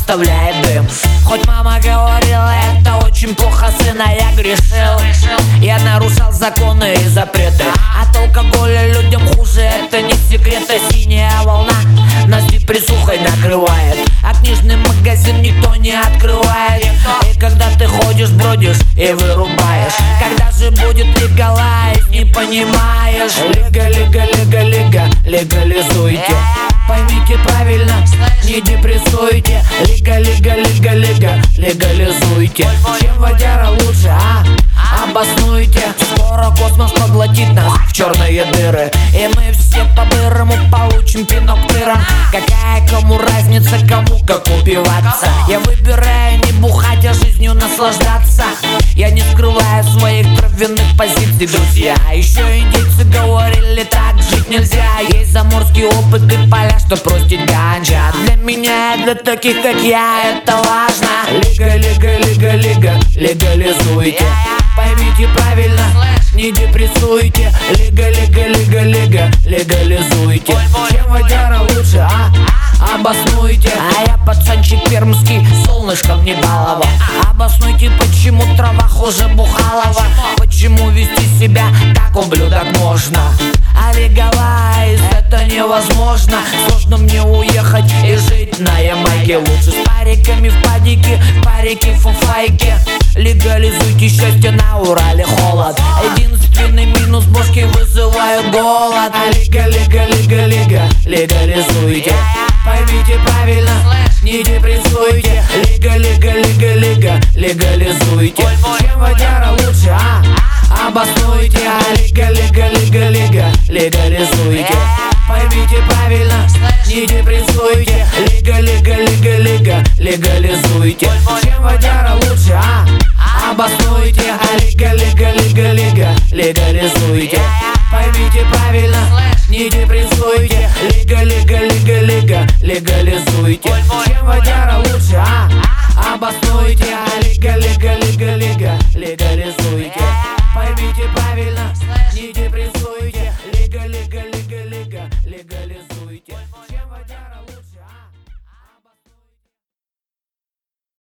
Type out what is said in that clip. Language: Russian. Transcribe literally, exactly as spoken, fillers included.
оставляет дым. Хоть мама говорила, это очень плохо, сына, я грешил. Я нарушал законы и запреты. От алкоголя людям хуже, это не секрет. А синяя волна нас депрессухой накрывает, а книжный магазин никто не открывает. И когда ты ходишь, бродишь и вырубаешь, когда же будет легалайз, не понимаешь. Лига, лига, лига, лига, легализуйте. Поймите правильно, не депрессуйте. Лига, лига, лига, лига, легализуйте. Чем водяра лучше, а? Обоснуйте. Скоро космос поглотит нас в черные дыры, и мы все по-бырому получим пинок тыром. Какая кому разница, кому как упиваться? Я выбираю не бухать, а жизнью наслаждаться. Я не скрываю своих травяных позиций, друзья. Еще индейцы говорили, так жить нельзя. Есть заморский опыт и поля, что простить ганджа. Для меня и для таких, как я, это важно. Лига, лига, лига, лига, легализуйте. Поймите правильно, не депрессуйте. Лига, лига, лига, лига, легализуйте. Чем водяра лучше, а? Обоснуйте. А я пацанчик пермский, солнышком не баловал. Обоснуйте, почему трава хуже бухалова. Почему вести себя как ублюдок можно. А легалайз это невозможно. Сложно мне уехать и жить на Ямайке. Лучше с париками в падике, парики в фуфайке. Легализуйте счастье, на Урале холод. Единственный минус, бошки вызывают голод. А лига, лига, лига, лига, легализуйте. Поймите правильно, не депрессуйте. Лига, лига, лига, лига, легализуйте. Чем водяра лучше, а? Обоснуйте. А лига, лига, лига, лига, легализуйте. Поймите правильно, не депрессуйте. Лига, лига, лига, лига, легализуйте. Чем водяра лучше, а? Обоснуйте. А лига, лига, лига, лига, легализуйте. Поймите правильно, не депрессуйте. Лига, лига, лига, лига, легализуйте. Чем водяра лучше, а? Обоснуйте. А лига, лига, лига, лига, легализуйте.